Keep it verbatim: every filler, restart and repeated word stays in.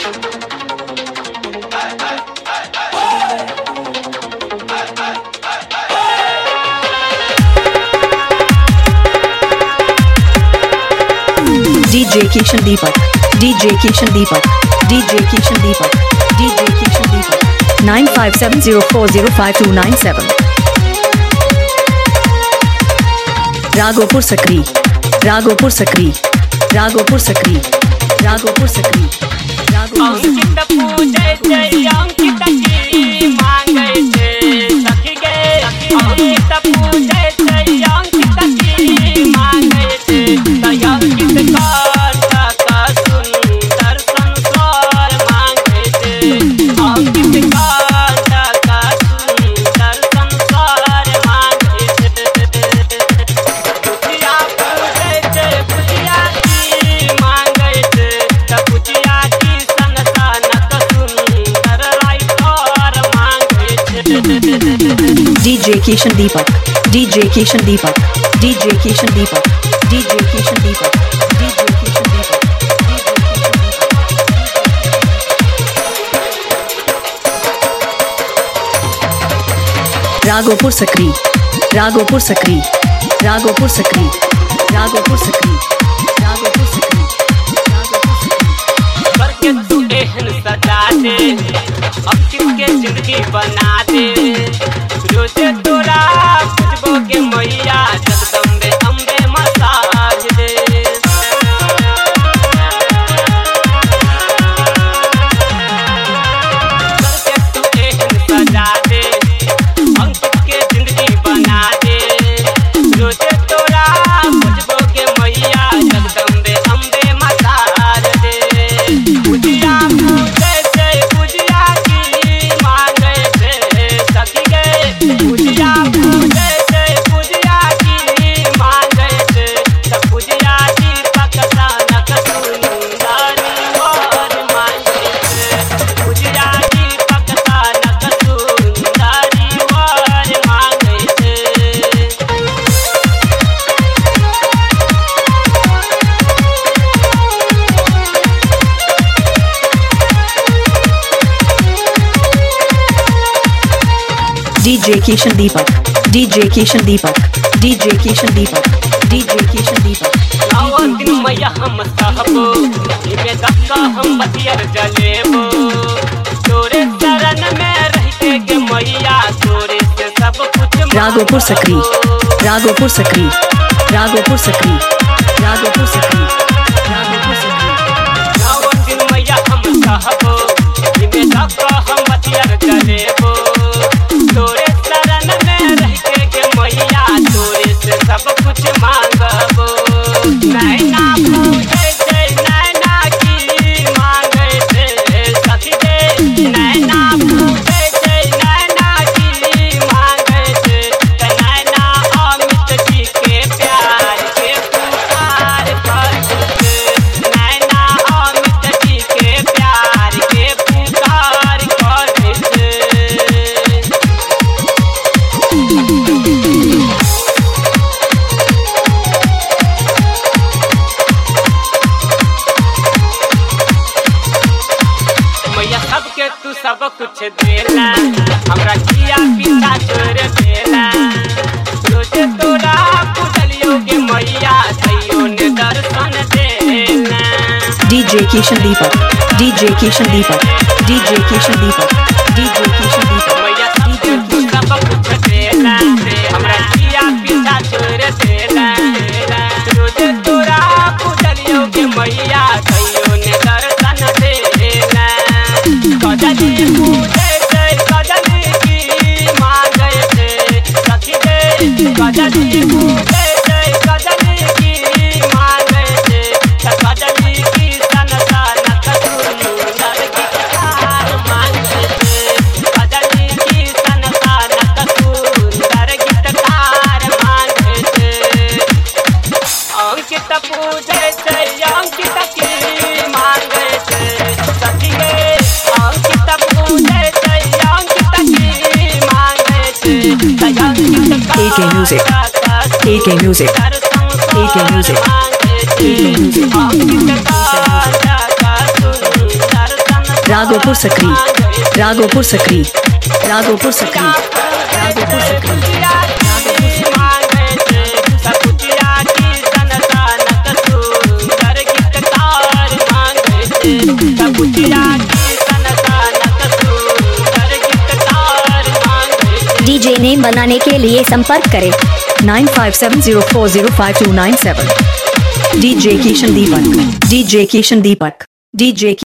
D J Kishan Deepak, D J Kishan Deepak, D J Kishan Deepak, D J Kishan Deepak, nine five seven zero four zero five two nine seven. Ragopur Sakri, Ragopur Sakri, Ragopur Sakri, Ragopur Sakri, Ragopur D J Kishan Deepak, D J Kishan Deepak, D J Kishan Deepak, D J Kishan Deepak, D J Kishan Deepak. Ragopur Sakri, Ragopur Sakri, Ragopur Sakri, Ragopur Sakri, Ragopur Sakri, Ragopur Sakri. करके तू एहन सजा दे, अब किसके जिंदगी बना दे, रोजे तोरा पूछबो के मैया जगदम्बे अम्बे मसाज दे। करके तू एहन सजा दे, अब किसके जिंदगी बना दे, रोजे तोरा पूछबो के मैया जगदम्बे अम्बे मसाज दे। पूजिया पूजे से पूजिया की मांगे से सखी गे, पूजिया पूजे से पूजिया की मांगे से सब पूजिया की पकता नक सुंदरी और मांगे से पूजिया की पकता नक सुंदरी और मांगे से। D J Kishan Deepak, D J Kishan Deepak, D J Kishan Deepak, D J Kishan Deepak. आओ दिन मैया हम सहबो, इमे धक्का हम बतियर जलेबो, तोरे शरण में रहके के मैया तोरे से सब कुछ Ragopur Sakri, Ragopur Sakri, Ragopur Sakri, Ragopur Sakri, Ragopur Sakri. आओ दिन मैया हम सहबो, इमे धक्का हम बतियर जलेबो, तोरे शरण में रहके के मैया तोरे से सब कुछ मांगबो। नैना पूजे से नैना की मांगे से सखी गे, नैना पूजे से नैना की मांगे से नैना अमित जी के प्यार के पुकार करके, नैना अमित जी के प्यार के पुकार करके। मैया सबके तू सब कुछ देला, हमरा किया पीछा छोड़ देला, रोजे तोरा पूजलियो के मैया सैयो ने दर्शन देला। D J Kishan Deepak, D J Kishan Deepak, D J Kishan Deepak, D J Kishan Deepak. मैया सबके तू सब कुछ देला, हमरा किया पीछा छोड़ देला, रोजे तोरा पूजलियो के मैया सैयो ने दर्शन देला। कजली पूजे से कजली की मांगे से सखी गे, कजली पूजे से कजली की मांगे से कजली की सन सनक सुंदर गिटार मांगे से, कजली की सन सनक सुंदर गिटार मांगे से। अंकित पूजे से अंकित की मांगे से सखी गे, अंकित पूजे से अंकित की मांगे से। A K Music, A K Music, A K Music, A K Music. Ankit का सुंदर सन राघोपुर सकरी राघोपुर सकरी राघोपुर सकरी राघोपुर सकरी डीजे नेम बनाने के लिए संपर्क करें nine five seven zero four zero five two nine seven. DJ Kishan Deepak DJ Kishan Deepak DJ